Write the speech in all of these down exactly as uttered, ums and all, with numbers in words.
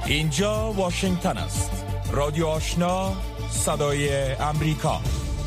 اینجا واشنگتن است. رادیو آشنا، صدای امریکا.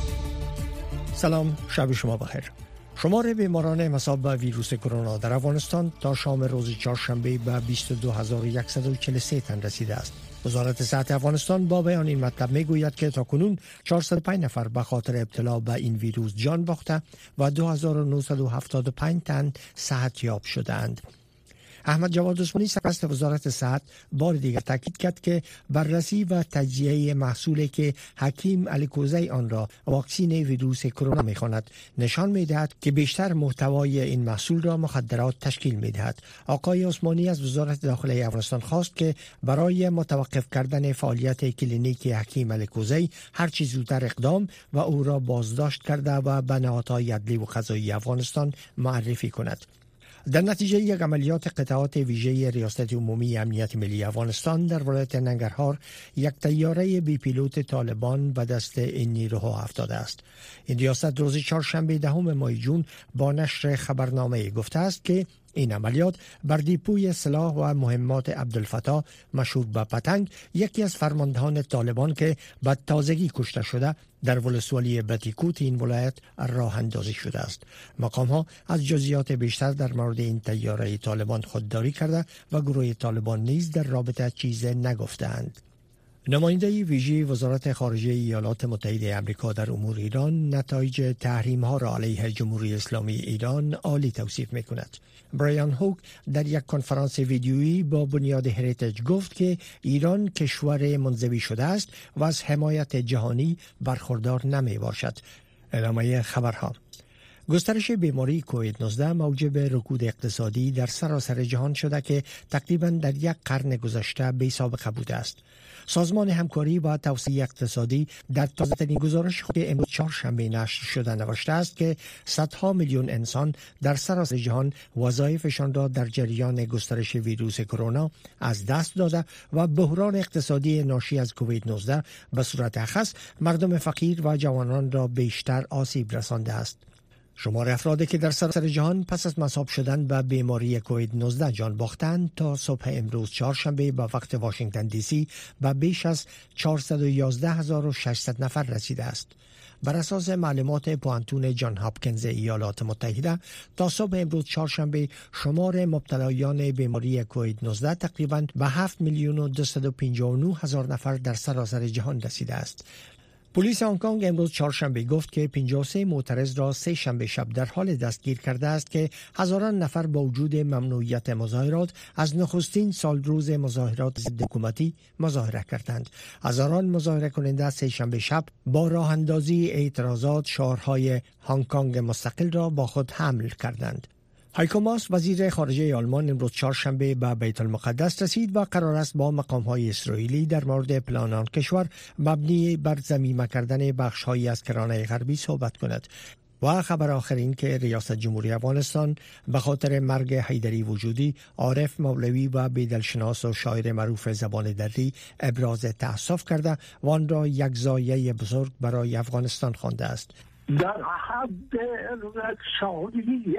سلام، شب شما بخیر. شمار بیماران مصاب به ویروس کرونا در افغانستان تا شام روز چهارشنبه به بیست و دو هزار و صد و چهل و سه تن رسیده است. وزارت صحت افغانستان با بیان این مطلب میگوید که تاکنون چهارصد و پنج نفر به خاطر ابتلا به این ویروس جان باخته و دو هزار و نهصد و هفتاد و پنج تن صحت یاب شده‌اند. احمد جواد عثمانی سرپرست وزارت صحت بار دیگر تاکید کرد که بررسی و تجزیه محصولی که حکیم الیکوزی آن را واکسین ویروس کرونا می‌خواند نشان می‌دهد که بیشتر محتوای این محصول را مخدرات تشکیل می‌دهد. آقای عثمانی از وزارت داخلی افغانستان خواست که برای متوقف کردن فعالیت کلینیک حکیم الیکوزی هر چه زودتر اقدام و او را بازداشت کرده و به نهادهای عدلی و قضایی افغانستان معرفی کند. در نتیجه یک عملیات قطعات ویژه ریاست عمومی امنیت ملی افغانستان در ولایت ننگرهار یک طیاره بی پیلوت طالبان به دست این نیروها افتاده است. این ریاست روز چهارشنبه دهم ماه جون با نشر خبرنامه گفته است که این عملیات بر دیپوی سلاح و مهمات عبدالفتاح مشهور به پتنگ، یکی از فرماندهان طالبان که به تازگی کشته شده، در ولسوالی بتیکوت این ولایت راه اندازی شده است. مقام ها از جزئیات بیشتر در مورد این طیاره طالبان خودداری کرده و گروه طالبان نیز در رابطه چیزی نگفتند. نماینده ویژه وزارت خارجه ایالات متحده آمریکا در امور ایران نتایج تحریم ها را علیه جمهوری اسلامی ایران عالی توصیف می کند. برایان هوک در یک کنفرانس ویدیویی با بنیاد هریتیج گفت که ایران کشور منزوی شده است و از حمایت جهانی برخوردار نمی باشد. ادامه خبرها. گسترش بیماری کووید نوزده موجب رکود اقتصادی در سراسر جهان شده که تقریباً در یک قرن گذشته بی سابقه بوده است. سازمان همکاری و توسعه اقتصادی در تازه‌ترین گزارش خود امروز چهارشنبه نشر شده نوشته است که صدها میلیون انسان در سراسر جهان وظایفشان را در جریان گسترش ویروس کرونا از دست داده و بحران اقتصادی ناشی از کووید نوزده به صورت خاص مردم فقیر و جوانان را بیشتر آسیب رسانده است. شمار افرادی که در سراسر جهان پس از مصاب شدن به بیماری کووید نوزده جان باختند تا صبح امروز چهارشنبه به وقت واشنگتن دی سی به بیش از چهارصد و یازده هزار و ششصد نفر رسیده است. بر اساس معلومات پوانتون جان هاپکینز ایالات متحده تا صبح امروز چهارشنبه شمار مبتلایان بیماری کووید نوزده تقریباً به هفت میلیون و دویست و پنجاه و نه هزار نفر در سراسر جهان رسیده است. پلیس هنگ کنگ امروز چهارشنبه گفت که پنجاه و سه معترض را سه شنبه شب در حال دستگیر کرده است که هزاران نفر با وجود ممنوعیت مظاهرات از نخستین سال روز مظاهرات ضد حکومتی مظاهره کردند. هزاران مظاهره کننده سه شنبه شب با راه اندازی اعتراضات شعارهای هنگ کنگ مستقل را با خود حمل کردند. هایکو ماس وزیر خارجه آلمان امروز چهارشنبه به بیت المقدس رسید و قرار است با مقام‌های اسرائیلی در مورد پلان آن کشور مبنی بر ضمیمه کردن بخش‌هایی از کرانه غربی صحبت کند. و خبر آخر این که ریاست جمهوری افغانستان به خاطر مرگ حیدری وجودی، عارف مولوی و بیدلشناس و شاعر معروف زبان دری ابراز تأسف کرده و آن را یک ضایعه بزرگ برای افغانستان خوانده است. در حد رکشانی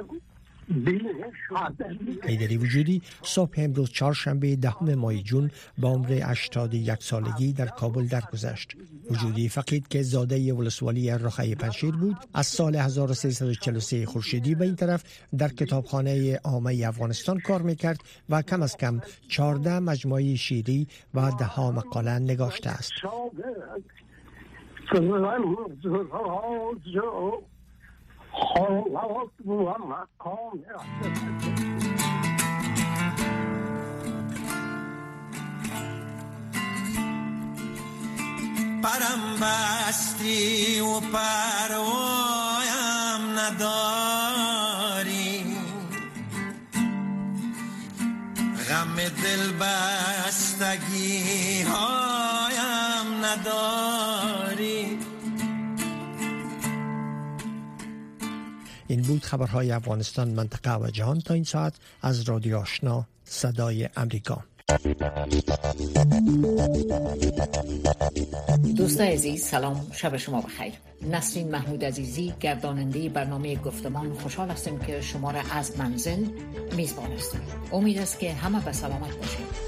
حیدری وجودی صبح امروز چهارشنبه دهم ماه جون با عمر هشتاد و یک سالگی در کابل درگذشت. وجودی فقید که زاده ولسوالی رخای پنشیر بود، از سال هزار و سیصد و چهل و سه خورشیدی به این طرف در کتابخانه عامه افغانستان کار میکرد و کم از کم چهارده مجموعه شعری و ده ها مقاله نگاشته است. پرم بستی و پروایم نداری، غم دل بستگی هایم نداری. این بود خبرهای افغانستان، منطقه و جهان تا این ساعت از رادیو آشنا صدای امریکا. دوستان عزیز سلام، شب شما بخیر. نسرین محمود عزیزی گرداننده برنامه گفتمان خوشحال هستیم که شما را از منزل میزبان هستیم. امید است که همه به سلامت باشید.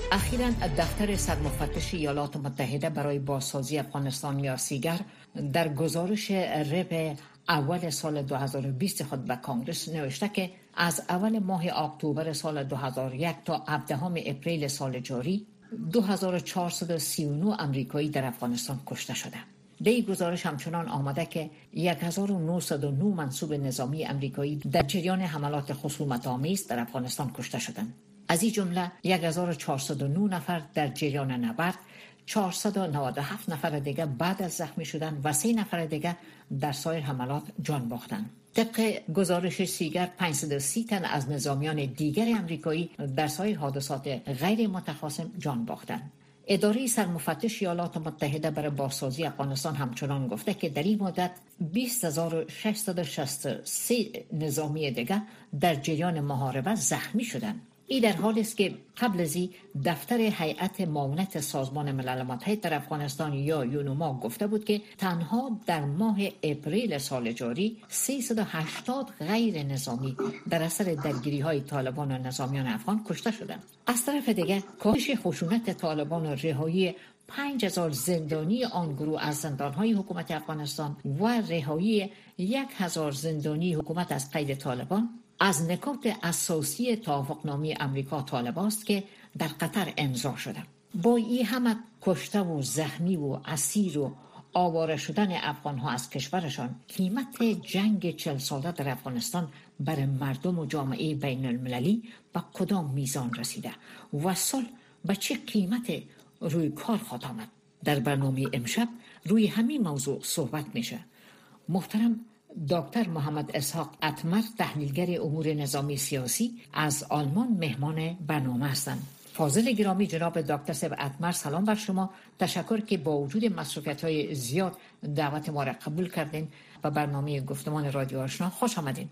اخیراً دفتر سرمفتش ایالات متحده برای بازسازی افغانستان یا سیگر در گزارش ربع اول سال دو هزار و بیست خود به کانگرس نوشته که از اول ماه اکتبر سال دو هزار و یک تا هفدهم اپریل سال جاری دو هزار و چهارصد و سی و نه امریکایی در افغانستان کشته شده. در این گزارش همچنان آمده که هزار و نهصد و نه منصوب نظامی امریکایی در جریان حملات خصومت‌آمیز در افغانستان کشته شدند. از این جمله هزار و چهارصد و نه نفر در جریان نبرد، چهارصد و نود و هفت نفر دیگر بعد از زخمی شدن و سه نفر دیگر در سایر حملات جان باختند. طبق گزارش سیگر پانصد و سی تن از نظامیان دیگر امریکایی در سایر حادثات غیر متخاصم جان باختند. اداره سرمفتش ایالات متحده برای بازسازی افغانستان همچنان گفته که در این مدت بیست هزار و ششصد و شصت و سه نظامی دیگر در جریان محاربه زخمی شدند. این در حالی است که قبل از این دفتر هیئت معاونت سازمان ملل متحد در افغانستان یا یونوما گفته بود که تنها در ماه اپریل سال جاری سیصد و هشتاد غیر نظامی در اثر درگیری‌های طالبان و نظامیان افغان کشته شدند. از طرف دیگر کاهش خشونت طالبان و رهایی پنج هزار زندانی آن گروه از زندان‌های حکومت افغانستان و رهایی یک هزار زندانی حکومت از قید طالبان از نکات اساسی توافقنامه امریکا طالبان است که در قطر امضا شده. با این همه کشته و زخمی و اسیر و آواره شدن افغان‌ها از کشورشان، قیمت جنگ چهل ساله در افغانستان بر مردم و جامعه بین المللی به کدام میزان رسیده و صلح به چه قیمت روی کار خواهد آمد؟ در برنامه امشب روی همین موضوع صحبت میشه. محترم دکتر محمد اسحاق اتمر، تحلیلگر امور نظامی سیاسی از آلمان مهمان برنامه هستند. فاضل گرامی، جناب دکتر صاحب اتمر، سلام بر شما. تشکر که با وجود مسئولیت‌های زیاد دعوت ما را قبول کردین و برنامه گفتمان رادیو آشنا خوش آمدین.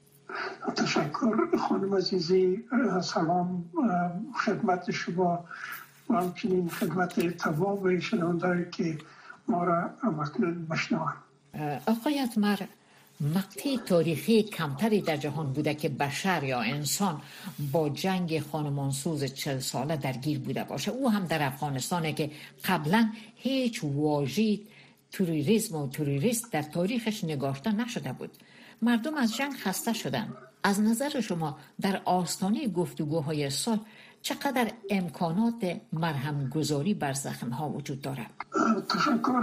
تشکر خانم عزیزی. سلام خدمت شما و همچنین خدمت تمام شنونده‌ای که ما را همکنون میشنوند. آقای اتمر، مقطع تاریخی کمتری در جهان بوده که بشر یا انسان با جنگ خانمانسوز چهل ساله درگیر بوده باشه، او هم در افغانستانه که قبلا هیچ واژه تروریسم و تروریست در تاریخش نگاشته نشده بود. مردم از جنگ خسته شدن. از نظر شما در آستانه گفتگوهای صلح چقدر امکانات مرهم گذاری بر زخم ها وجود دارد؟ تشکر.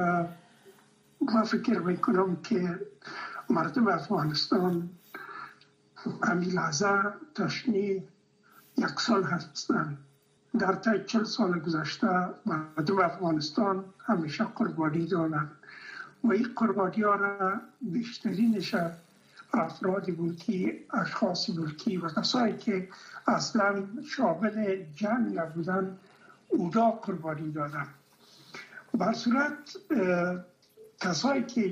من فکر میکنم که مردم افغانستان همین لحظه تشنه یک سال هستند. در طی چل سال گذشته مردم افغانستان همیشه قربانی دادند و این قربانی ها را بیشترینش افراد ملکی، اشخاص ملکی و کسایی که اصلا شامل جنگ نبودند اونا قربانی دادند. بر صورت کسایی که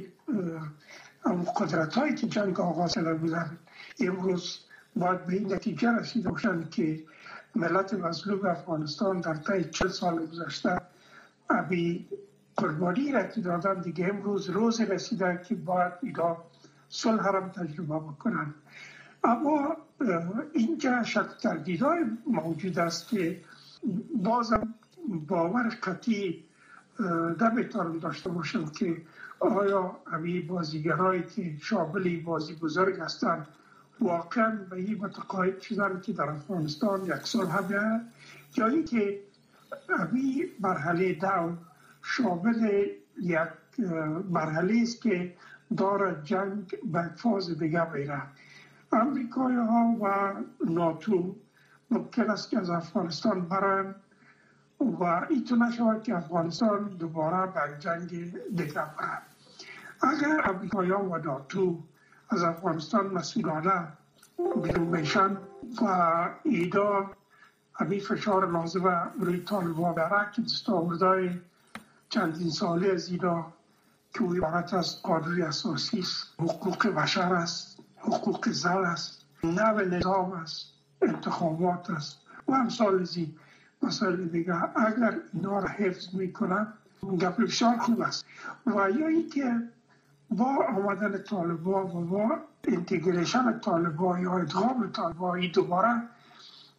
قدرت هایی که جنگ آغاز کرده بودند امروز باید به این نتیجه رسیده باشند که ملت مظلوم افغانستان در طی چل سال گذشته ابی قربانی را که دادن دیگه امروز روز رسیده که باید اینا صلح را تجربه بکنند. اما اینجا شک تردیدهای موجود است که بازم باور قطعی نمیتونم داشته باشم که آیا همین بازیگرایی که شامل بازی بزرگ هستند واقعا به این متقاعد شدن که در افغانستان یک سال همه جایی که همین مرحله دو شامل یک مرحله است که داره جنگ به فاز دیگه میره. امریکایی ها و ناتو ممکن است که از افغانستان برن و ایتو نشود که افغانستان دوباره به جنگ دیگه برن. اگر امریکایی ها و ناتو از افغانستان مسئولانه بیرون میشن و ایدا همین فشار لازمه روی طالبان داره که دستاوردهای چندین ساله از اینا که عبارت از قانون اساسی است، حقوق بشر است، حقوق زن است، نوع نظام است، انتخابات است و امثال زی مسائل دیگه، اگر اینا را حفظ میکنن گپ بسیار خوب است. و یا ای که با آمدن طالبان و با انتگریشن طالبان یا ادغام طالبان دوباره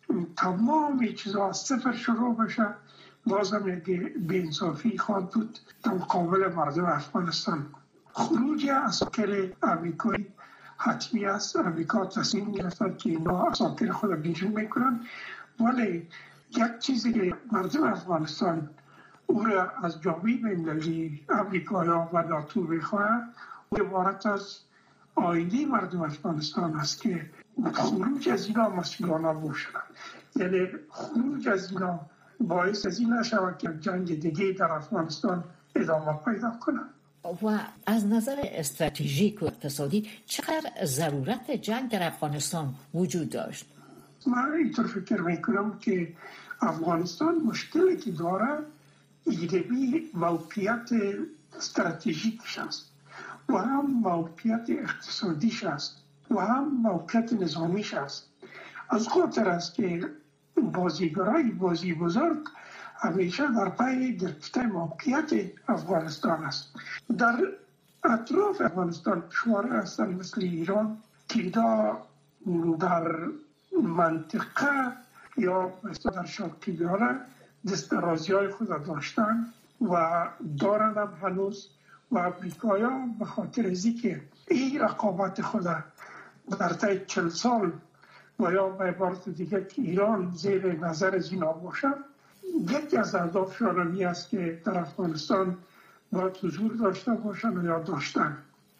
تمام چیزا از صفر شروع بشه، بازم یک بی‌انصافی خواهد بود در مقابل مردم افغانستان. خروج عساکر امریکایی حتمی است. امریکا تصمیم گرفته که اینا عساکر خود بیرون میکنن، ولی یک چیزی که مردم افغانستان او را از جامعه بین‌المللی امریکا و ناتو میخواهد، او عبارت از آینده مردم افغانستان است که خروج از اینا مسئولانه باشند. یعنی خروج از اینا باعث از این نشود که جنگ دیگه در افغانستان ادامه پیدا کنه. و از نظر استراتژیک و اقتصادی چقدر ضرورت جنگ در افغانستان وجود داشت؟ من اینطور فکر میکنم که افغانستان مشکلی که داره ایده‌ای موقعیت استراتژیکش است و هم موقعیت اقتصادیش است و هم موقعیت نظامیش است. از خاطر است که بازیگرای بازی بزرگ همیشه در پای گرفتن موقعیت افغانستان است. در اطراف افغانستان کشورها هستند مثل ایران که در منطقه یا مثل در شرقی بیاره دست درازی های خود داشتن و دارن هم هنوز، و امریکایا به خاطر ازی که این رقابت خود در طی چل سال و یا به عبارت دیگه که ایران زیر نظر از اینا باشه، یکی از اهدافشان همی است که در افغانستان باید حضور داشته باشن و یا داشتن.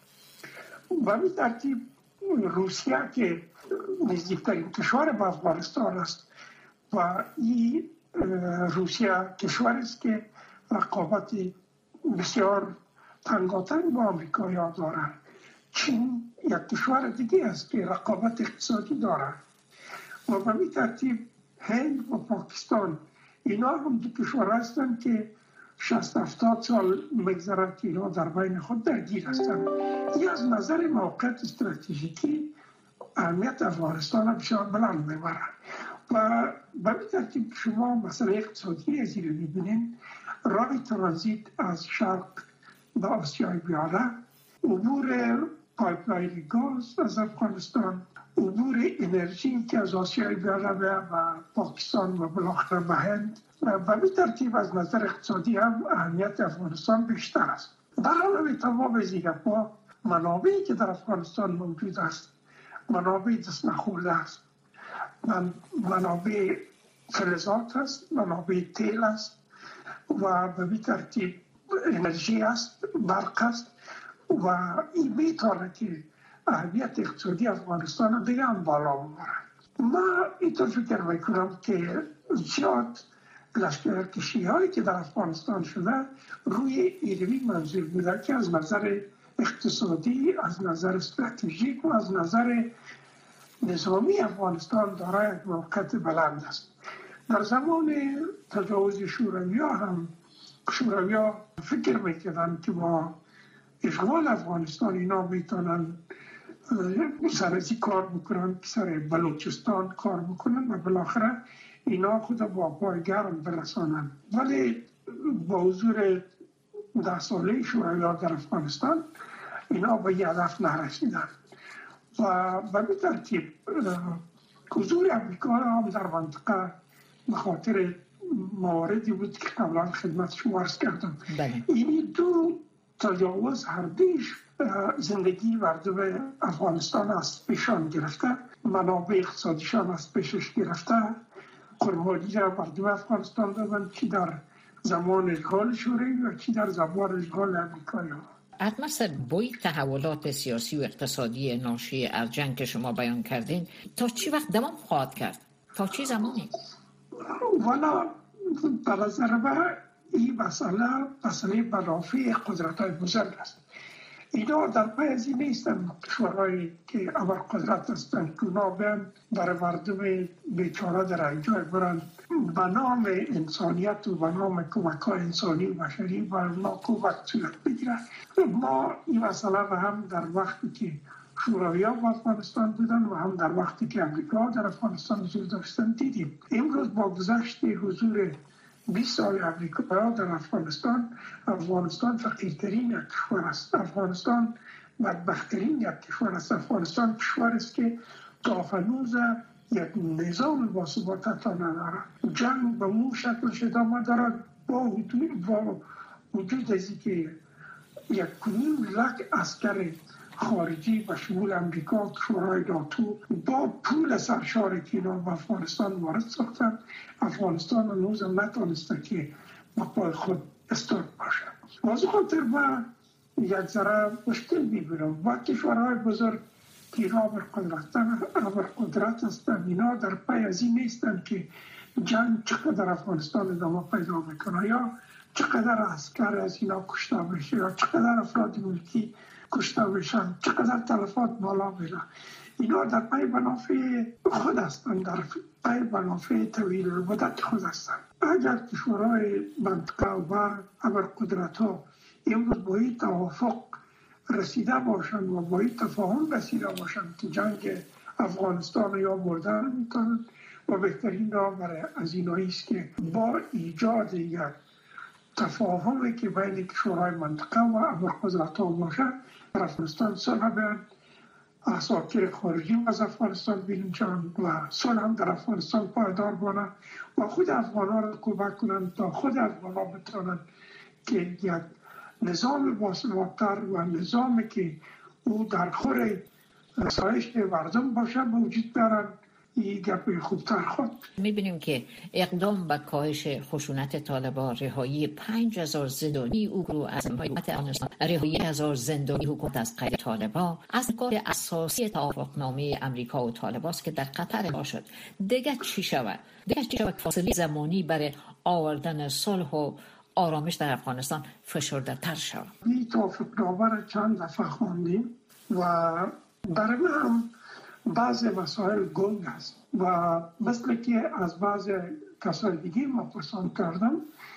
و به ترتیب روسیه که نزدیکترین کشور به افغانستان است و این روسیه کشور است که رقابت بسیار تنگاتنگ با امریکا یا دارن. چین یک کشور دیگه است که رقابت اقتصادی دارن و به این ترتیب هند و پاکستان اینا هم دو کشور هستند که شصت هفتاد سال مگذرد که اینا در بین خود درگیر هستند. این از نظر موقعیت استراتژیکی اهمیت افغانستان هم بسیار بلند میبرد و به این ترتیب شما مسئله اقتصادی از این رو میبینید. راه ترانزیت از شرق به آسیای بیاره، عبور پایپلاین گاز از افغانستان، عبور انرژی که از آسیای بیاره و پاکستان و بالاخره به هند، و به این ترتیب از نظر اقتصادی هم اهمیت افغانستان بیشتر است. در حال تمام از این با منابعی که در افغانستان موجود است، منابع دست نخورده است، منابع فلزات است، منابع تیل است و به این ترتیب انرژی است، برق است و این میتونه که اهمیت اقتصادی افغانستان دیگه هم بالا ببره. من اینطور فکر میکنم که زیاد لشکرکشی هایی که در افغانستان شده روی ایروی منظور بوده که از نظر اقتصادی، از نظر استراتژیک و از نظر نظامی افغانستان دارای یک موقعیت بلند است. در زمان تجاوز شوروی‌ها هم شوروی‌ها فکر میکردن که با اشغال افغانستان اینا میتونن سر ازی کار بکنن که سر بلوچستان کار بکنن و بالاخره اینا خود با پای گرم برسانن. ولی با حضور ده ساله شوروی‌ها در افغانستان اینا به یه هدف نرسیدن و به این ترتیب حضور امریکا هم در منطقه به خاطر مواردی بود که قبلا خدمت شما عرض کردم. این دو تجاوز هر دیش زندگی مردم افغانستان از پیشان گرفته، منابع اقتصادیشان از پیشش گرفته، قربانی را مردم افغانستان دادن که در زمان اشغال شوروی و که در زمان اشغال امریکایی. ادمستر بوی تحولات سیاسی و اقتصادی ناشی از جنگ که شما بیان کردین تا چی وقت دوام خواهد کرد؟ تا چی زمانی؟ والا به نظر من این مسئله مسئله منافع قدرت‌های بزرگ است. اینا در پای از این نیستن کشورهایی که ابر قدرت هستند که اونا بیان برای مردم بیچاره در اینجا برن به نام انسانیت و به نام کمک‌های انسانی و بشری و اونا کمک صورت بگیرن. ما این مسئله را هم در وقتی که شوروی‌ها در افغانستان بودن و هم در وقتی که امریکا در افغانستان حضور داشتن دیدیم. امروز با گذشت حضور بیست سال امریکا در افغانستان، افغانستان فقیرترین یک کشور است. افغانستان بدبختترین یک کشور است. افغانستان کشور است که تا هنوز یک نظام باثبات تا ندارد. جنگ به اون شکلش ادامه دارد با وجود با وجود ازی که یک کنیم لک عسکر خارجی به شمول امریکا، شورای ناتو با پول سرشاری که اینا به افغانستان وارد ساختن، افغانستان هنوز نتانسته که با پای خود استاد باشه. واسه خاطر با یک ذره مشکل میبینم با کشورهای بزرگ که اینا قدرت هستن، اینا در پی از این نیستن که جنگ چقدر افغانستان ادامه پیدا میکنه یا چقدر عسکر از اینا کشته بشه یا چقدر افراد ملکی کشته بشن، چقدر تلفات بالا میره. اینا در پی منافع خود هستن، در پی منافع طویل مدت خود هستن. اگر کشورهای منطقه و ابرقدرت ها امروز با این توافق رسیده باشن و با این تفاهم رسیده باشن که جنگ افغانستان یا بردن میتونن و بهترین راه برای از اینایی است که با ایجاد یک تفاهمی که بین کشورهای منطقه و ابرقدرت ها باشه در افغانستان صلح بیان، عساکر خارجی از افغانستان بیرون شوند و صلح هم در افغانستان پایدار بانه و خود افغان ها را کمک کنند تا خود افغان ها بتوانند که یک نظام باثبات‌تر و نظامی که او در خور سایش مردم باشه موجود دارن. این گپ خوبتر خود میبینیم که اقدام به کاهش خشونت طالبان، رهایی پنج هزار زندانی او از حکومت افغانستان، رهایی هزار زندانی حکومت از قید طالبان از کار اساسی توافقنامه امریکا و طالبان است که در قطر امضا شد. دیگه چی شود؟ دیگه چی شود؟ فاصله زمانی برای آوردن صلح و آرامش در افغانستان فشرده تر شود. این توافقنامه را چند دفعه خواندیم و در هم بعض مسائل گنگ است و مثل که از بعض کسای دیگه ما پرسان کردم،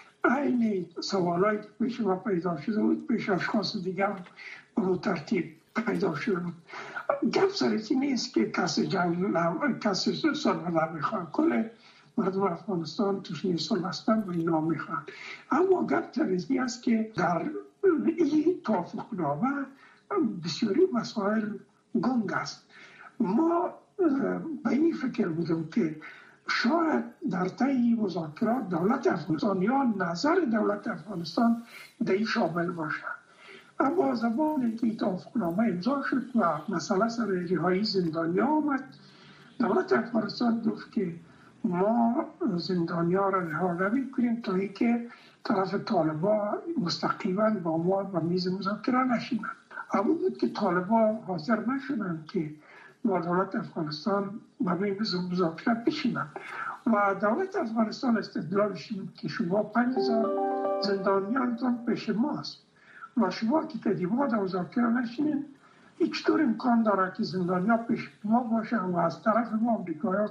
این سوالایی که پیش ما پیدا شده بود پیش اشخاص دیگه هم به ترتیب پیدا شده بود. گپ سرکی نیست که کسی جنگ نم... کسی صلح نمیخواد، کل مردم افغانستان توش نیستن هستن و اینا میخوان. اما گپ تریزی است که در این توافقنامه بسیاری مسائل گنگ است. ما به این فکر بودم که شاید در طی مذاکرات دولت افغانستان یا نظر دولت افغانستان در این شامل باشه. اما زمانی که توافقنامه امضا شد و مسئله سر رهایی زندانیان آمد، دولت افغانستان گفت که ما زندانیان را رها نمی‌کنیم تا اینکه طرف طالبان مستقیما با ما به میز مذاکره نشینند. اما بود که طالبان حاضر نشدند که با دولت افغانستان به میز مذاکره بشینند و دولت افغانستان استدلالش بود که شما پنج هزار زندانیانتان پیش ماست و شما که تدیما در مذاکره نشینید، هیچ طور امکان داره که زندانیا پیش ما باشن و از طرف ما امریکایی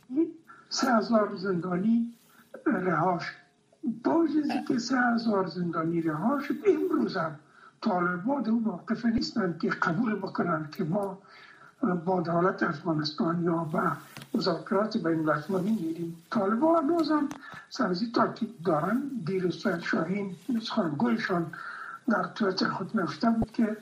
سه هزار زندانی رها شد. با جزی که سه هزار زندانی رها شد، امروز هم طالبان در موقف نیستند که قبول بکنند که ما با دولت افغانستان یا با مذاکرات بین المللی میریم. طالبان هنوز هم سرزی تاکید دارن. دیروز سید شاهین سخنگویشان در تویتر خود نوشته بود که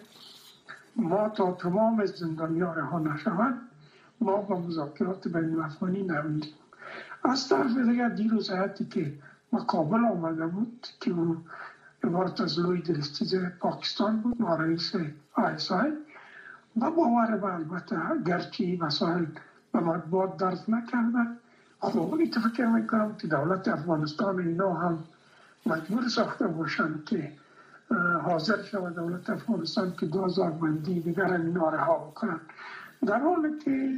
ما تا تمام زندانیان رها نشوند ما با مذاکرات بین المللی نمیریم. از طرف دیگر دیروز حتی که مقابل آمده بود که اون عبارت از لوی درستیز پاکستان بود و رئیس آی اس آی و باور به البته گرچه مسائل به مطبوعات درز نکردن. خب این فکر میکنم که دولت افغانستان اینا هم مجبور ساخته باشن که حاضر شود دولت افغانستان که دو هزار بندی دیگر اینا رها بکنن، در حالی که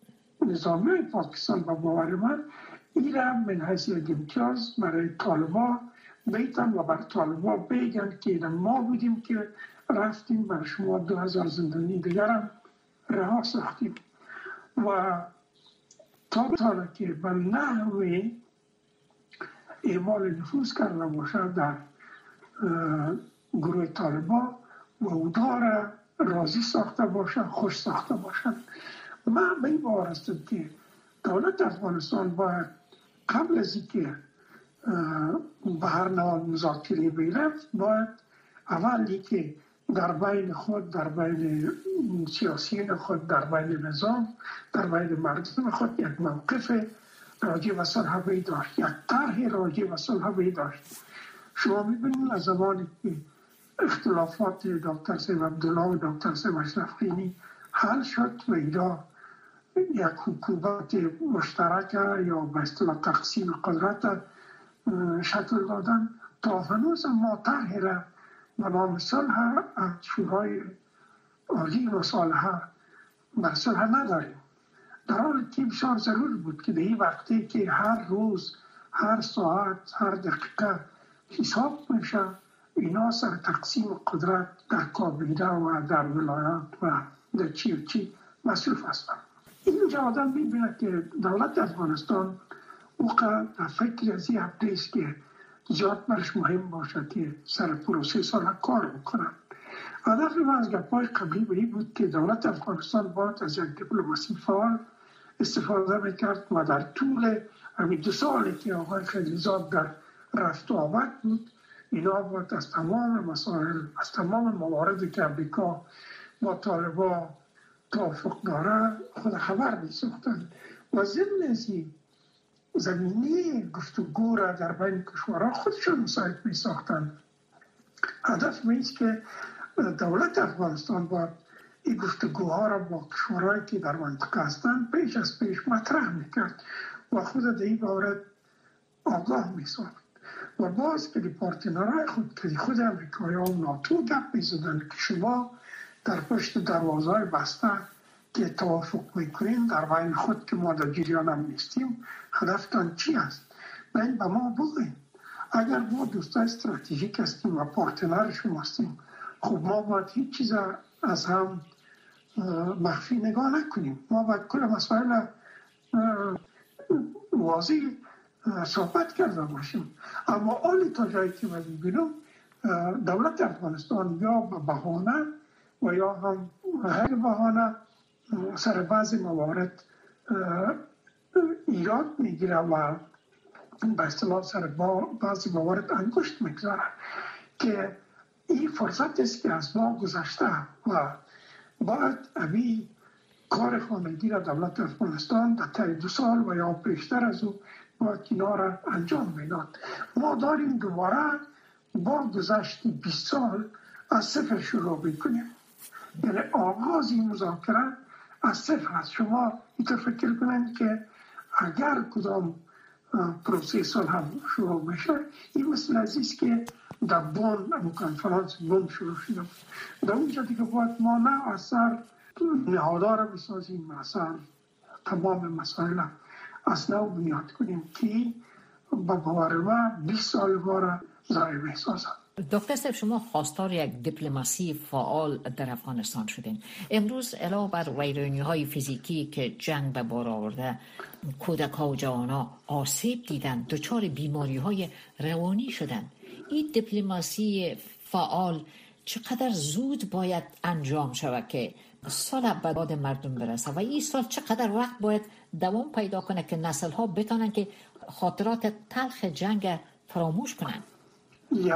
نظامی پاکستان با باور من این را من حیث یک امتیاز برای طالبان بیتن و بر طالبان بگن که ما بودیم که رفتیم بر شما دو هزار زندانی دیگر هم رها ساختیم و تا بتانه که به نحوه اعمال نفوذ کرده باشد در گروه طالبان و اونا را راضی ساخته باشد، خوش ساخته باشد. من به این باور هستم که دولت افغانستان باید قبل از اینکه به هر نوع مذاکره بیرفت باید اولی که در بین خود، در بین سیاسیین خود، در بین نظام، در بین مردم خود یک موقف راجع به صلح هوایی داشت، یک طرح راجع به صلح هوایی داشت. شما می‌بینید از زمانی که اختلافات دکتر سید عبدالله و دکتر سید اشرف غنی حل شد و اینا یک حکومت مشترک یا به اصطلاح تقسیم قدرت شکل دادن، تا هنوز ما طرحی را به نام صلح از شورای عالی مصالحه بر صلح نداریم. در حالی که بسیار ضرور بود که به این وقتی که هر روز، هر ساعت، هر دقیقه حساب میشه اینا سر تقسیم قدرت در کابینه و در ولایات و در چی و چی مصروف هستند. اینجا آدم میبینه که دولت افغانستان اوقع در فکر از این هفته است که زیاد برش مهم باشه که سر پروسه صلح کار بکنن. هدف ما از گپ‌های قبلی به این بود که دولت افغانستان باید از یک دیپلماسی فعال استفاده میکرد و در طول همین دو سالی که آقای خلیلزاد در رفت و آمد بود، اینا باید از تمام مسائل، از تمام مواردی که امریکا با طالبان توافق داره خود خبر می‌ساختند و ضمن از این زمینه گفتگو را در بین کشورها خودشون مساعد می‌ساختند. هدف میست که دولت افغانستان باید این گفتگوها را با کشورهایی که در منطقه هستند پیش از پیش مطرح میکرد و خود در این باره آگاه میساخت. و باز که پارتنرهای خود که خود امریکایی ها و ناتو گپ میزدن که شما در پشت دروازهای بسته که توافق میکنین در بین خود که ما در جریان هم نیستیم، هدفتان چی است؟ بین به ما بگوین. اگر ما دوستای استراتژیک هستیم و پارتنر شما هستیم، خب ما باید هیچ چیز از هم مخفی نگاه نکنیم. ما باید کل مسائل واضح صحبت کرده باشیم. اما آلی تا جایی که من می‌بینم دولت افغانستان یا به بهانه و یا هم غیر بهانه سر بعضی موارد ایراد میگیره و به اصطلاح سر بعضی موارد انگشت میگذاره که این فرصت است که از ما گذشته و باید امی کار خانگی را دولت افغانستان در طی دو سال و یا بیشتر از او باید اینا را انجام میداد. ما داریم دوباره با گذشت بیست سال از صفر شروع بکنیم، یعنی آغاز این مذاکره از صفر است. شما اینطور فکر کنید که اگر کدام پروسه صلح هم شروع میشه، این مثل عزیز که در بون کنفرانس بون شروع شده، در اونجا دیگه باید ما نه اثر نهادار رو بسازیم، اثر تمام مسائل از نو بنیاد کنیم که با باور ما بیست سال باره ضایع میسازد. دکتر صاحب، شما خواستار یک دیپلماسی فعال در افغانستان شدین. امروز علاوه بر ویرانی‌های فیزیکی که جنگ به بار آورده، کودک‌ها و جوان‌ها آسیب دیدن، دچار بیماری‌های روانی شدن. این دیپلماسی فعال چقدر زود باید انجام شود که صلح به داد مردم برسه و این سال چقدر وقت باید دوام پیدا کنه که نسل‌ها بتونن که خاطرات تلخ جنگ فراموش کنن؟ یک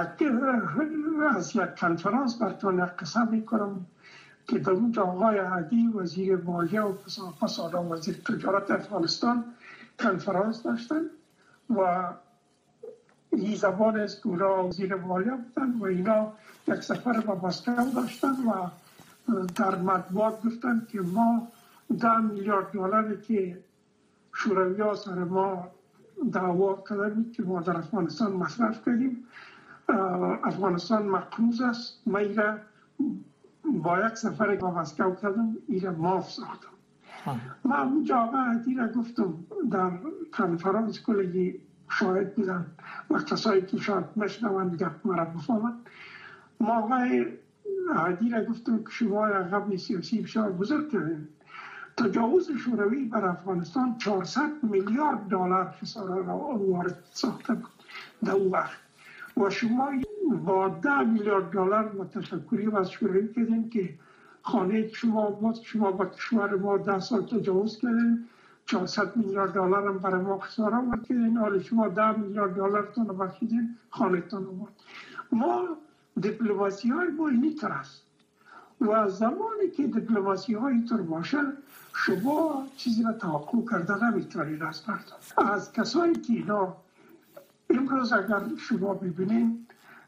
از یک کنفرانس براتون قسم میکنم که در اونجا آقای عدی وزیر مالیه و پس آدم وزیر تجارت افغانستان کنفرانس داشتن و این زبان است که اونا وزیر مالیه بودن و اینا یک سفر با مسکو داشتن و در مطبوعات گفتن که ما ده میلیارد دلاری که شوروی ها سر ما دعوا کردن که ما در افغانستان مصرف کردیم، افغانستان مقروض است، ما ایره با یک سفر با مسکو کردم، ایره معاف ساختم. من اونجا آقا عدی را گفتم در کنفرانس کلگی شاهد بودن و کسایی که شاید مشنون گفت مرا بفهمن. ما آقای عدی را گفتم که شما یک قبل سیاسی بسیار بزرگ کردیم. تجاوز شوروی بر افغانستان چهارصد میلیارد دلار خسارات را وارد ساخته بود در اون وقت و شما با ده میلیارد دلار متشکری از شوروی کردین که خانه شما بود، شما با کشور ما ده سال تجاوز کردین، چهارصد میلیارد دلار هم برای ما خسارات وارد کردین، حالا شما ده میلیارد دلار تون بخشیدین، خانه تون بود. ما دیپلماسی های ما اینی تر است و زمانی که دیپلماسی های تر باشه شما چیزی را توقع کرده نمیتونید از مردم. از کسایی که اینا امروز اگر شما ببینید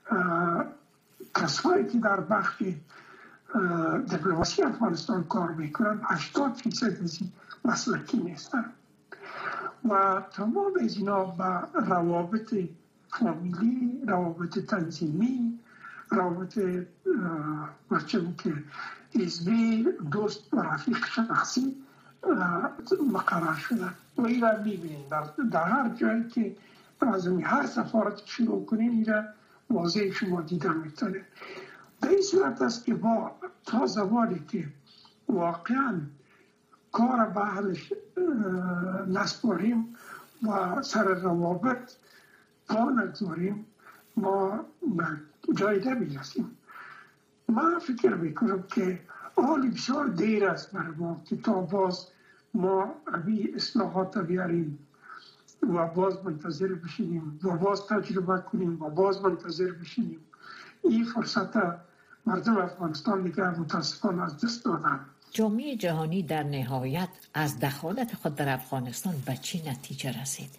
کسایی که در بخش دیپلماسی افغانستان کار میکنن هشتاد فیصد از این مسلکی نیستن و تمام از اینا با روابط فامیلی، روابط تنظیمی، روابط مرچم که حزبی، دوست و رفیق شخصی مقرر شدن و این را میبینید در, در هر جایی که از هر سفارت شروع کنید این را واضح شما دیدن میتونه. به این صورت است که ما تا زمانی که واقعا کار به حلش نسپاریم و سر روابط پا نگذاریم ما جای نمیرسیم. من فکر میکنم که حالی بسیار دیر است برای ما که تا باز ما روی اصلاحات بیاریم و باز منتظر بشینیم و باز تجربه کنیم و باز منتظر بشینیم. این فرصت مردم افغانستان دیگر متاسفانه از دست دادن. جامعه جهانی در نهایت از دخالت خود در افغانستان به چی نتیجه رسید؟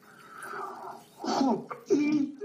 خب این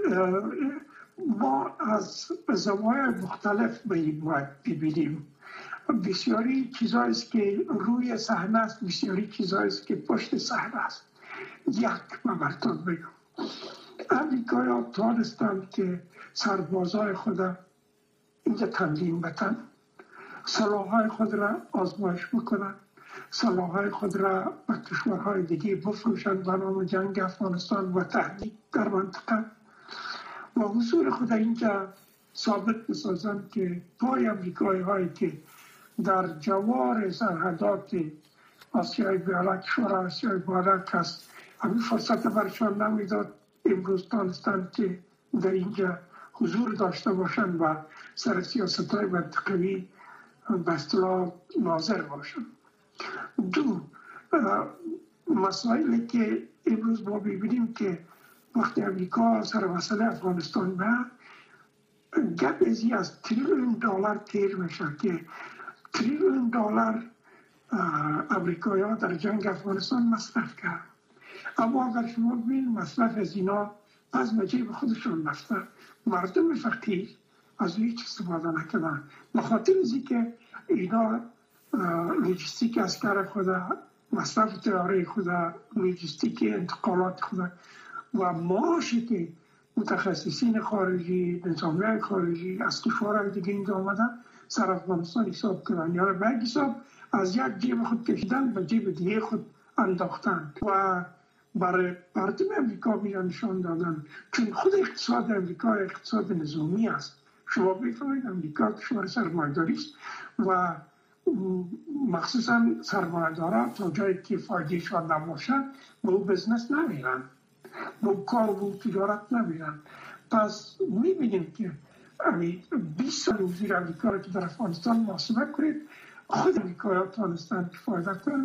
ما از زوایای مختلف به این باید ببینیم. بسیاری چیزاییست که روی صحنه است، بسیاری چیزاییست که پشت صحنه است. یک ممرتون بگم امریکایی ها تانستند که سربازای خود اینجا تمرین بتن، سلاحهای خود را آزمایش بکنن، سلاحهای خود را به کشورهای دیگه بفروشند به نام جنگ افغانستان و تهدید در منطقه و حضور خود اینجا ثابت بسازند که پای امریکایی هایی که در جوار سرحدات آسیای بالا، کشور آسیای بالا است، همین فرصت برشان نمیداد. امروز تانستند که در اینجا حضور داشته باشند و سر سیاست های منطقوی به اصطلاح ناظر باشند. دو مسائلی که امروز ما ببینیم که وقتی امریکا سر مسئله افغانستان به گپ ازی از تریلیون دلار تیر میشه که تریلیون دلار امریکایی ها در جنگ افغانستان مصرف کرد. اما اگر شما ببینید مصرف از اینا از مجیب خودشون رفته، مردم فقیر از هیچ استفاده نکردن به خاطر ازی که اینا لوجستیک اسکر خدا، مصرف تیاره خدا، لوجستیک انتقالات خدا و معاشی که متخصصین خارجی، نظامیان خارجی از کشورهای دیگه اینجا آمدن سر افغانستان حساب کردن یا به حساب از یک جیب خود کشیدن به جیب دیگه خود انداختن و برای مردم امریکا میان نشان دادن. چون خود اقتصاد امریکا اقتصاد نظامی است. شما بفهمید امریکا کشور سرمایه‌داری است و مخصوصا سرمایه‌دارا تا جایی که فایدهشان نباشه به او بزنس نمیرن، به کار و تجارت نمیرن. پس میبینیم که بیست سال وزیر امریکا را که در افغانستان محاسبه کنید، خود امریکایی ها تانستن که فایده کنن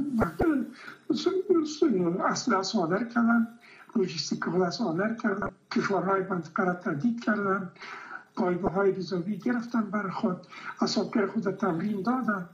اصلا صادر کردن، لوجستیک خود صادر کردن، کشورهای منطقه را تهدید کردن، پایگاه های ریزاوی گرفتن برای خود، اساکر خود تمرین دادن،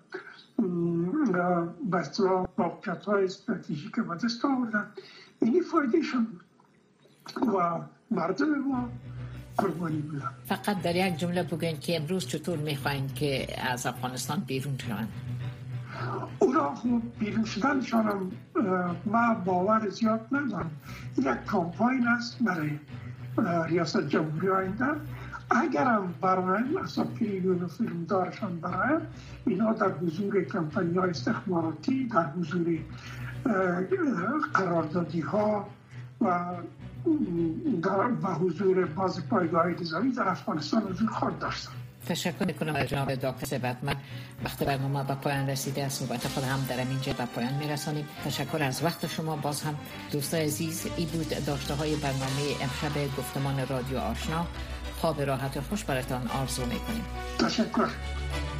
به اصطلاح موقعیت های استراتژیک به دست آوردن. اینی فایده شون و مردم ما قربانی بودن. فقط در یک جمله بگوین که امروز چطور میخواین که از افغانستان بیرون شوند؟ اونا خوب بیرون شدنشان ما باور زیاد ندارم. یک کامپاین است برای ریاست جمهوری آینده. اگرم برای اساکریون و فیلمدارشان برای اینا در حضور کمپانی های استخباراتی، در حضور قراردادی ها و در به حضور باز پایگاه نظامی در افغانستان حضور خود داشتن. تشکر میکنم از جناب دکتر ثروتمند. وقت برنامه به پایان رسیده است. صحبت خود هم در اینجا به پایان میرسانیم. تشکر از وقت شما. باز هم دوستان عزیز، این بود داشته های برنامه امشب گفتمان رادیو آشنا. خواب راحت و خوش براتان آرزو میکنیم. تشکر.